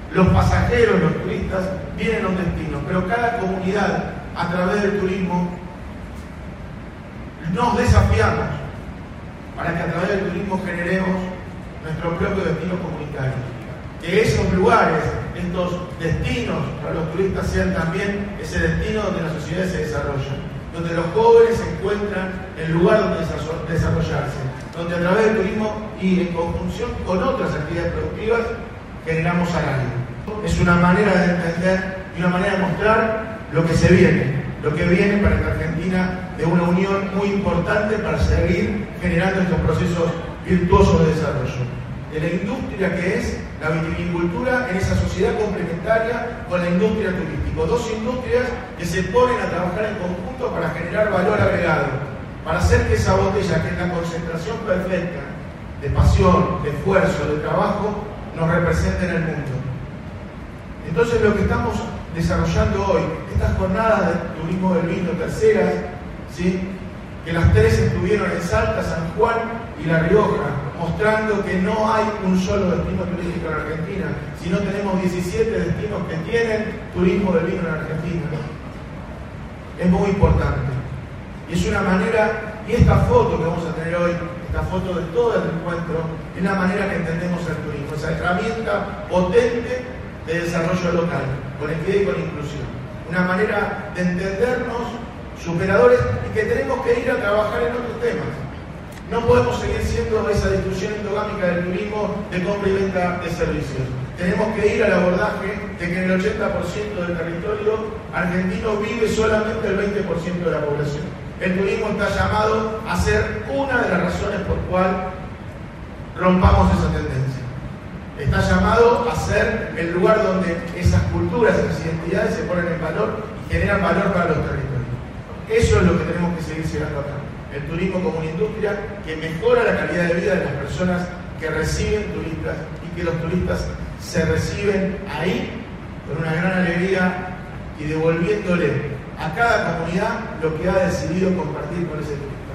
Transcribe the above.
los pasajeros, los turistas, vienen a un destino, pero cada comunidad, a través del turismo, nos desafiamos para que a través del turismo generemos nuestro propio destino comunitario. Que esos lugares, estos destinos para los turistas sean también ese destino donde la sociedad se desarrolla, donde los jóvenes encuentran el lugar donde desarrollarse, donde a través del turismo y en conjunción con otras actividades productivas generamos salario. Es una manera de entender y una manera de mostrar lo que viene para que Argentina dé una unión muy importante para seguir generando estos procesos virtuosos de desarrollo. De la industria que es la vitivinicultura en esa sociedad complementaria con la industria turística. Dos industrias que se ponen a trabajar en conjunto para generar valor agregado, para hacer que esa botella, que es la concentración perfecta de pasión, de esfuerzo, de trabajo, nos represente en el mundo. Entonces lo que estamos desarrollando hoy, estas jornadas de turismo del vino, terceras, ¿sí?, que las tres estuvieron en Salta, San Juan y La Rioja, mostrando que no hay un solo destino turístico en Argentina, sino tenemos 17 destinos que tienen turismo del vino en Argentina. Es muy importante. Y es una manera, y esta foto que vamos a tener hoy, esta foto de todo el encuentro, es la manera que entendemos el turismo, esa herramienta potente de desarrollo local, con equidad y con inclusión. Una manera de entendernos superadores y que tenemos que ir a trabajar en otros temas. No podemos seguir siendo esa distribución endogámica del turismo de compra y venta de servicios. Tenemos que ir al abordaje de que en el 80% del territorio argentino vive solamente el 20% de la población. El turismo está llamado a ser una de las razones por cual rompamos esa tendencia. Está llamado a ser el lugar donde esas culturas, esas identidades se ponen en valor y generan valor para los territorios. Eso es lo que tenemos que seguir llegando acá. El turismo como una industria que mejora la calidad de vida de las personas que reciben turistas y que los turistas se reciben ahí con una gran alegría y devolviéndole a cada comunidad lo que ha decidido compartir con ese turista.